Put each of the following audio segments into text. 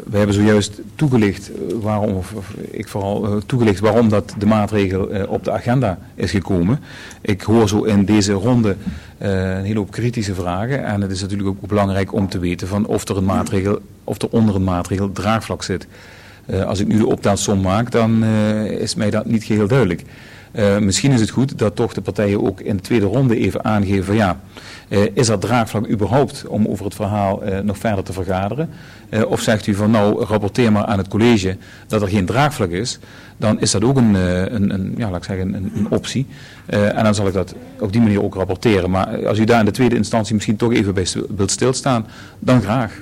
we hebben zojuist toegelicht waarom, of ik vooral toegelicht waarom dat de maatregel op de agenda is gekomen. Ik hoor zo in deze ronde een hele hoop kritische vragen. En het is natuurlijk ook belangrijk om te weten van of er onder een maatregel draagvlak zit. Als ik nu de optelsom maak, dan is mij dat niet geheel duidelijk. Misschien is het goed dat toch de partijen ook in de tweede ronde even aangeven van ja, is er draagvlak überhaupt om over het verhaal nog verder te vergaderen? Of zegt u van nou, rapporteer maar aan het college dat er geen draagvlak is, dan is dat ook een optie. En dan zal ik dat op die manier ook rapporteren. Maar als u daar in de tweede instantie misschien toch even bij wilt stilstaan, dan graag.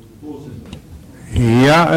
Ja,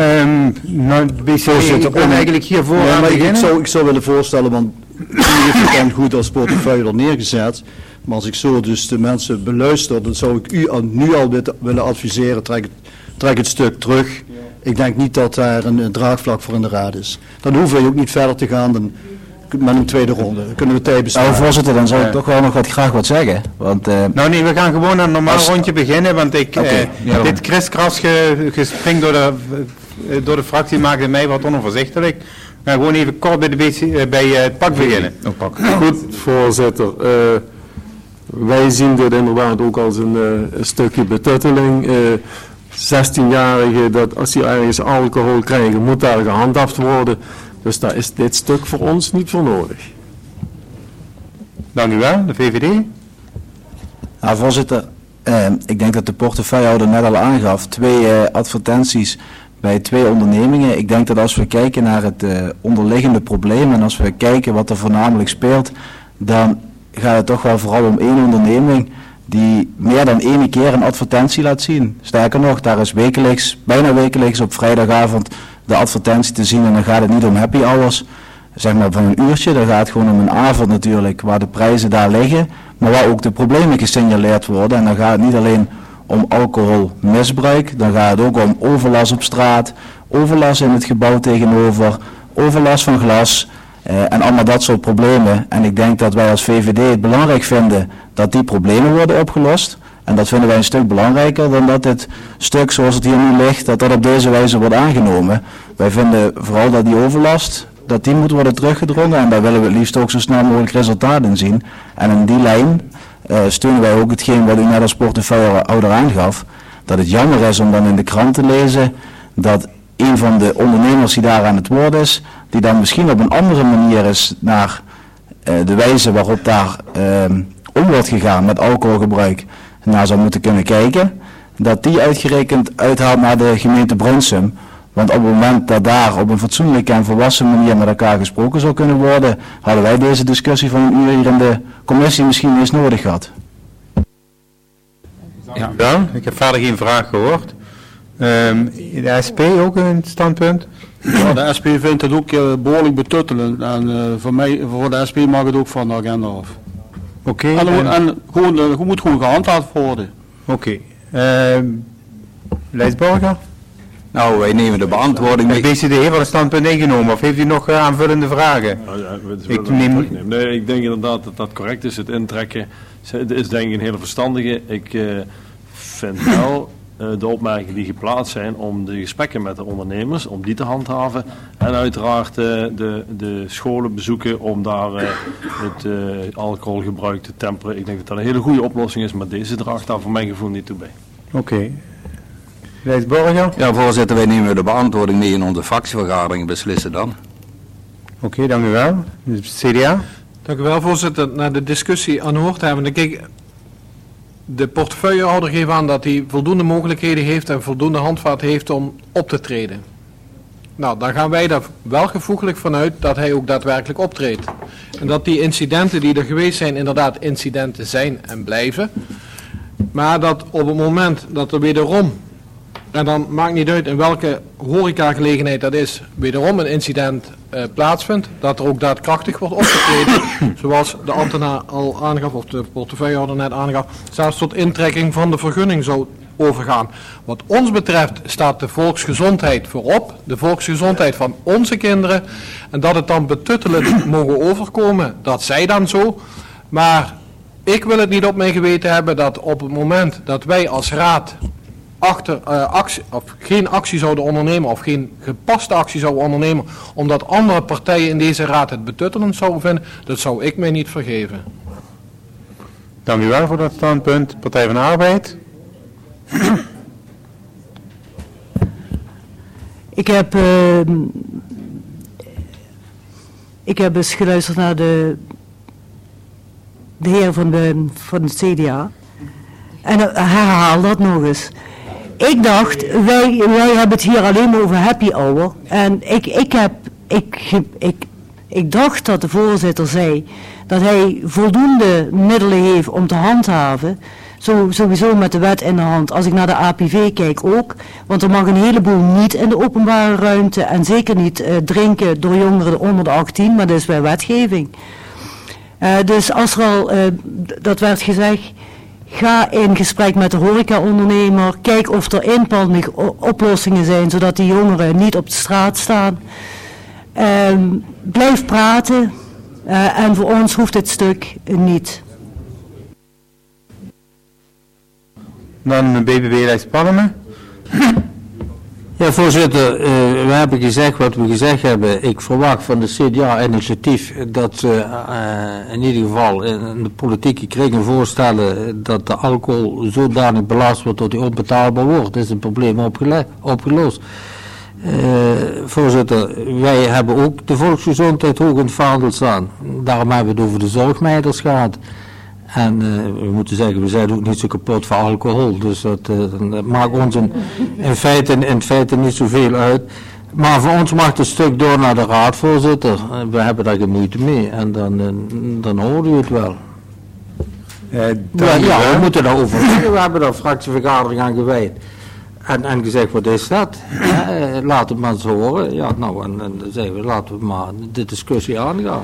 ik ben eigenlijk hiervoor aan beginnen. Ik zou willen voorstellen, want u heeft het dan goed als portefeuille er neergezet. Maar als ik zo dus de mensen beluister, dan zou ik u nu al willen adviseren, trek het stuk terug. Ik denk niet dat daar een draagvlak voor in de raad is. Dan hoeven we ook niet verder te gaan met een tweede ronde. Dan kunnen we tijd besparen. Nou, voorzitter, dan zou ik toch wel nog graag wat zeggen. Want, nou nee, we gaan gewoon aan een normaal rondje beginnen, want dit kriskras gespring door de fractie maakte mij wat onoverzichtelijk. We gaan gewoon even kort bij het pak beginnen. Goed, voorzitter. Wij zien dit inderdaad ook als een stukje betutteling. 16-jarigen, dat als die ergens alcohol krijgen, moet daar gehandhaafd worden. Dus daar is dit stuk voor ons niet voor nodig. Dank u wel, de VVD. Nou, voorzitter, ik denk dat de portefeuillehouder net al aangaf, 2 advertenties bij 2 ondernemingen. Ik denk dat als we kijken naar het onderliggende probleem en als we kijken wat er voornamelijk speelt, dan gaat het toch wel vooral om 1 onderneming die meer dan 1 keer een advertentie laat zien. Sterker nog, daar is bijna wekelijks op vrijdagavond de advertentie te zien en dan gaat het niet om happy hours, zeg maar van een uurtje, dan gaat het gewoon om een avond natuurlijk, waar de prijzen daar liggen, maar waar ook de problemen gesignaleerd worden. En dan gaat het niet alleen om alcoholmisbruik, dan gaat het ook om overlast op straat, overlast in het gebouw tegenover, overlast van glas en allemaal dat soort problemen. En ik denk dat wij als VVD het belangrijk vinden dat die problemen worden opgelost. En dat vinden wij een stuk belangrijker dan dat dit stuk zoals het hier nu ligt, dat op deze wijze wordt aangenomen. Wij vinden vooral dat die overlast, dat die moet worden teruggedrongen en daar willen we het liefst ook zo snel mogelijk resultaat in zien. En in die lijn steunen wij ook hetgeen wat u net als portefeuillehouder aangaf, dat het jammer is om dan in de krant te lezen dat een van de ondernemers die daar aan het woord is, die dan misschien op een andere manier is naar de wijze waarop daar om wordt gegaan met alcoholgebruik, naar zou moeten kunnen kijken, dat die uitgerekend uithaalt naar de gemeente Brunsum. Want op het moment dat daar op een fatsoenlijke en volwassen manier met elkaar gesproken zou kunnen worden, hadden wij deze discussie van een uur hier in de commissie misschien niet eens nodig gehad. Ja, ik heb verder geen vraag gehoord. De SP ook een standpunt? Ja, de SP vindt het ook behoorlijk betuttelend en voor de SP mag het ook van de agenda af. Oké. En gewoon, moet gewoon gehandhaafd worden. Oké. Lijsborger? Nou, wij nemen de beantwoording mee. De BCD heeft al een standpunt ingenomen, of heeft u nog aanvullende vragen? Nee, ik denk inderdaad dat dat correct is. Het intrekken is denk ik een hele verstandige. Ik vind wel de opmerkingen die geplaatst zijn om de gesprekken met de ondernemers, om die te handhaven. En uiteraard de scholen bezoeken om daar het alcoholgebruik te temperen. Ik denk dat dat een hele goede oplossing is, maar deze draagt daar voor mijn gevoel niet toe bij. Oké. Lijsborger? Ja, voorzitter, wij nemen de beantwoording mee in onze fractievergadering en beslissen dan. Oké, dank u wel. CDA? Dank u wel, voorzitter. Na de discussie aanhoord hebben, denk ik, de portefeuillehouder geeft aan dat hij voldoende mogelijkheden heeft en voldoende handvaart heeft om op te treden. Nou, dan gaan wij daar wel gevoeglijk vanuit dat hij ook daadwerkelijk optreedt. En dat die incidenten die er geweest zijn inderdaad incidenten zijn en blijven. Maar dat op het moment dat er wederom, en dan maakt niet uit in welke horecagelegenheid dat is, wederom een incident plaatsvindt, dat er ook daadkrachtig wordt opgetreden, zoals de ambtenaar al aangaf, of de portefeuillehouder net aangaf, zelfs tot intrekking van de vergunning zou overgaan. Wat ons betreft staat de volksgezondheid voorop, de volksgezondheid van onze kinderen, en dat het dan betuttelend mogen overkomen, dat zij dan zo, maar ik wil het niet op mijn geweten hebben dat op het moment dat wij als raad geen actie zouden ondernemen of geen gepaste actie zouden ondernemen omdat andere partijen in deze raad het betuttelend zouden vinden, dat zou ik mij niet vergeven. Dank u wel voor dat standpunt. Partij van de Arbeid. Ik heb eens geluisterd naar de heer van het CDA. En herhaal dat nog eens. Ik dacht, wij hebben het hier alleen maar over happy hour. En ik dacht dat de voorzitter zei dat hij voldoende middelen heeft om te handhaven. Sowieso met de wet in de hand. Als ik naar de APV kijk ook. Want er mag een heleboel niet in de openbare ruimte. En zeker niet drinken door jongeren onder de 18. Maar dat is bij wetgeving. Dus als er al, dat werd gezegd. Ga in gesprek met de horecaondernemer. Kijk of er inpalming-oplossingen zijn. Zodat die jongeren niet op de straat staan. Blijf praten. En voor ons hoeft dit stuk niet. Dan BBB-lijst Palme. Ja, voorzitter, we hebben gezegd wat we gezegd hebben. Ik verwacht van de CDA-initiatief dat ze in ieder geval in de politieke kringen voorstellen dat de alcohol zodanig belast wordt dat hij onbetaalbaar wordt. Dat is een probleem opgelost. Voorzitter, wij hebben ook de volksgezondheid hoog in het vaandel staan. Daarom hebben we het over de zorgmeiders gehad. En we moeten zeggen, we zijn ook niet zo kapot van alcohol. Dus dat maakt ons in feite niet zoveel uit. Maar voor ons mag het stuk door naar de raad, voorzitter. We hebben daar geen moeite mee. En dan horen we het wel. We moeten daarover zeggen. We hebben daar fractievergadering aan gewijd. En gezegd, wat is dat? Laat het maar eens horen. Ja, nou, en dan zeggen we, laten we maar de discussie aangaan.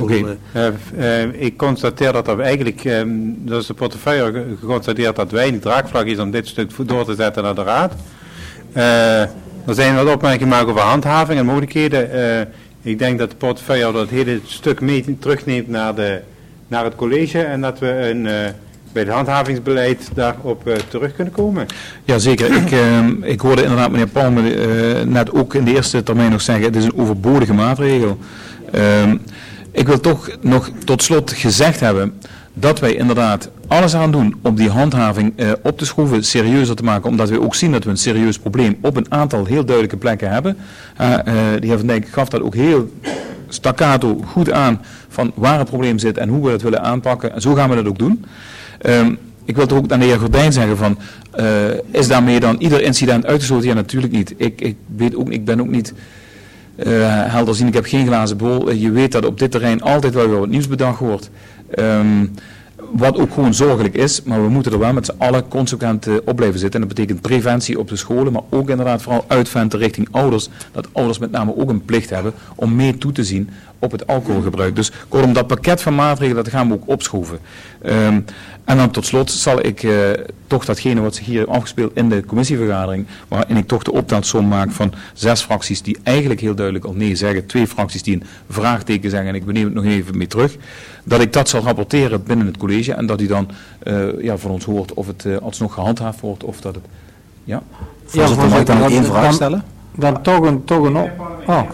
Ik constateer dat er eigenlijk, dat is de portefeuille geconstateerd dat weinig draagvlak is om dit stuk door te zetten naar de raad. Er zijn wat opmerkingen gemaakt over handhaving en mogelijkheden. Ik denk dat de portefeuille dat hele stuk mee terugneemt naar het college en dat we bij het handhavingsbeleid daarop terug kunnen komen. Ja, zeker. Ik hoorde inderdaad meneer Palme net ook in de eerste termijn nog zeggen, het is een overbodige maatregel. Ik wil toch nog tot slot gezegd hebben dat wij inderdaad alles aan doen om die handhaving op te schroeven, serieuzer te maken, omdat we ook zien dat we een serieus probleem op een aantal heel duidelijke plekken hebben. De heer Van Dijk gaf dat ook heel staccato goed aan van waar het probleem zit en hoe we dat willen aanpakken. En zo gaan we dat ook doen. Ik wil toch ook aan de heer Gordijn zeggen van, is daarmee dan ieder incident uitgesloten? Ja, natuurlijk niet. Ik ben ook niet helderziend, ik heb geen glazen bol. Je weet dat op dit terrein altijd wel weer wat nieuws bedacht wordt. Wat ook gewoon zorgelijk is, maar we moeten er wel met z'n allen consequent op blijven zitten. En dat betekent preventie op de scholen, maar ook inderdaad vooral uitventen richting ouders. Dat ouders met name ook een plicht hebben om mee toe te zien op het alcoholgebruik. Dus kortom, dat pakket van maatregelen, dat gaan we ook opschroeven. En dan tot slot zal ik toch datgene wat zich hier heeft afgespeeld in de commissievergadering, waarin ik toch de optelsom maak van 6 fracties die eigenlijk heel duidelijk al nee zeggen, 2 fracties die een vraagteken zeggen en ik beneem het nog even mee terug, dat ik dat zal rapporteren binnen het college en dat u dan van ons hoort of het alsnog gehandhaafd wordt of dat het... Ja, voorzitter, mag ik dan nog 1 vraag stellen? Dan toch een op. Oh.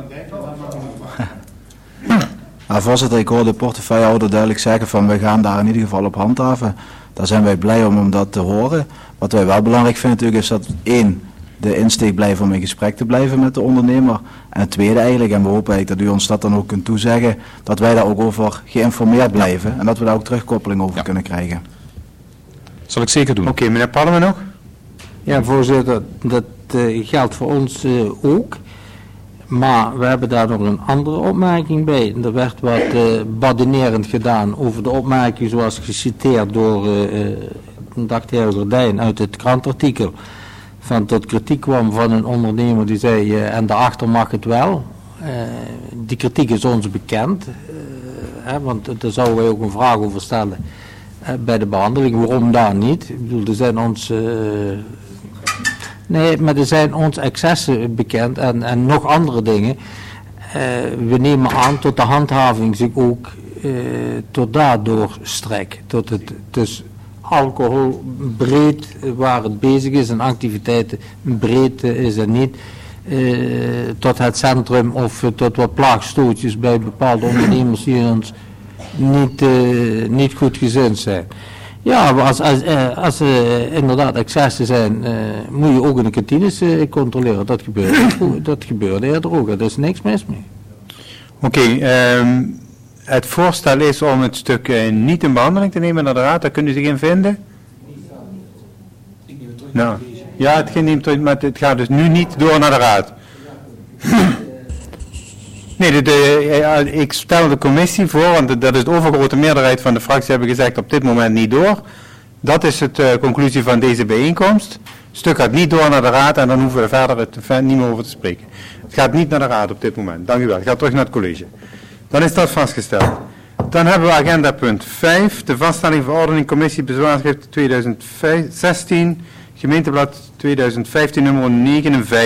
Nou, voorzitter, ik hoor de portefeuillehouder duidelijk zeggen van we gaan daar in ieder geval op handhaven. Daar zijn wij blij om dat te horen. Wat wij wel belangrijk vinden natuurlijk is dat 1, de insteek blijven om in gesprek te blijven met de ondernemer. En het tweede eigenlijk, en we hopen eigenlijk dat u ons dat dan ook kunt toezeggen, dat wij daar ook over geïnformeerd blijven en dat we daar ook terugkoppeling over kunnen krijgen. Zal ik zeker doen. Oké, meneer Palme nog? Ja, voorzitter, dat geldt voor ons ook. Maar we hebben daar nog een andere opmerking bij. Er werd wat badinerend gedaan over de opmerking zoals geciteerd door de heer Gordijn uit het krantartikel. Van tot kritiek kwam van een ondernemer die zei en daarachter mag het wel. Die kritiek is ons bekend. Want daar zouden wij ook een vraag over stellen bij de behandeling. Waarom daar niet? Ik bedoel, er zijn ons... Nee, maar er zijn ons excessen bekend en nog andere dingen. We nemen aan tot de handhaving zich ook tot daardoor strekt. Tot het dus alcohol breed waar het bezig is en activiteiten breed is en niet tot het centrum of tot wat plaagstootjes bij bepaalde ondernemers die ons niet goed gezind zijn. Ja, maar als inderdaad excessen zijn, moet je ook in de kantines controleren. Dat gebeurde eerder ook, er is niks mis mee. Oké, het voorstel is om het stuk niet in behandeling te nemen naar de raad, daar kunnen ze zich in vinden? Nou, ja, het gaat dus nu niet door naar de raad. Nee, ik stel de commissie voor, want dat is de overgrote meerderheid van de fractie hebben gezegd op dit moment niet door. Dat is de conclusie van deze bijeenkomst. Het stuk gaat niet door naar de raad en dan hoeven we verder niet meer over te spreken. Het gaat niet naar de raad op dit moment. Dank u wel. Het gaat terug naar het college. Dan is dat vastgesteld. Dan hebben we agenda punt 5. De vaststelling verordening commissie bezwaarschrift 2016. Gemeenteblad 2015 nummer 59.